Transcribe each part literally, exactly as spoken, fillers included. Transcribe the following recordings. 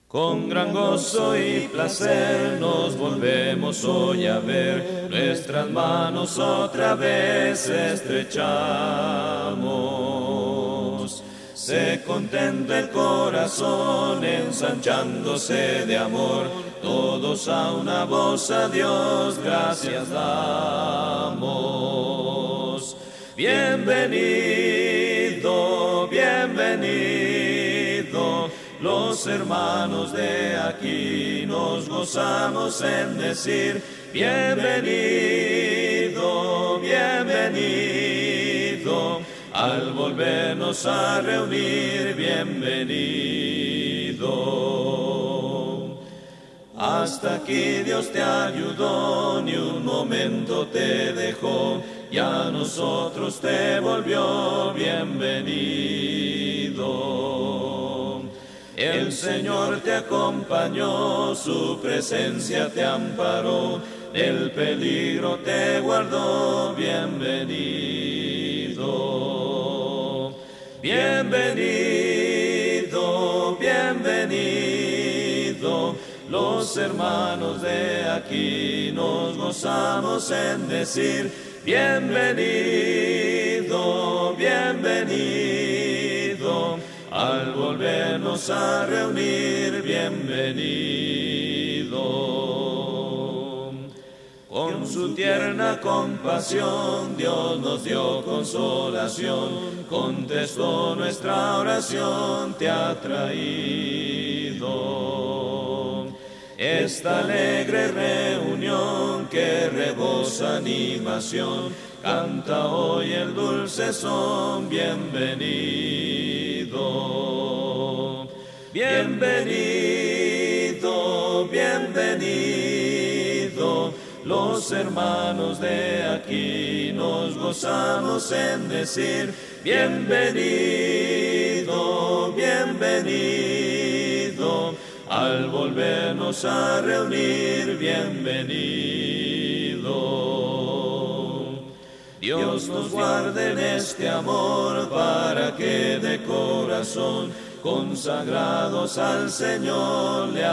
Con gran gozo y placer nos volvemos hoy a ver, nuestras manos otra vez estrechamos. Se contenta el corazón ensanchándose de amor, todos a una voz a Dios gracias damos. Bienvenido, bienvenido, los hermanos de aquí nos gozamos en decir, bienvenido, bienvenido, al volvernos a reunir, bienvenido. Hasta aquí Dios te ayudó, ni un momento te dejó, y a nosotros te volvió bienvenido. El Señor te acompañó, su presencia te amparó, del peligro te guardó, bienvenido. Bienvenido, bienvenido, los hermanos de aquí nos gozamos en decir, bienvenido, bienvenido, al volvernos a reunir, bienvenido. Con su tierna compasión Dios nos dio consolación, contestó nuestra oración, te ha traído. Esta alegre reunión que rebosa animación, canta hoy el dulce son, bienvenido. Bienvenido, bienvenido, los hermanos de aquí nos gozamos en decir, bienvenido, bienvenido, al volvernos a reunir, bienvenido. Dios nos guarde en este amor para que de corazón, consagrados al Señor, le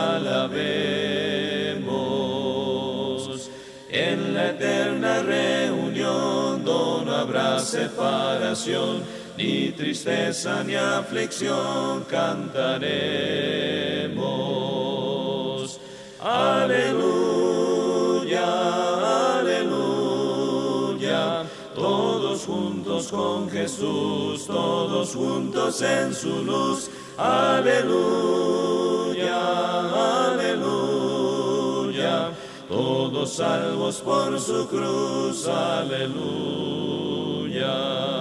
alabemos. En la eterna reunión no habrá separación, ni tristeza ni aflicción, cantaremos. Aleluya, aleluya, todos juntos con Jesús, todos juntos en su luz. Aleluya, aleluya, todos salvos por su cruz. Aleluya.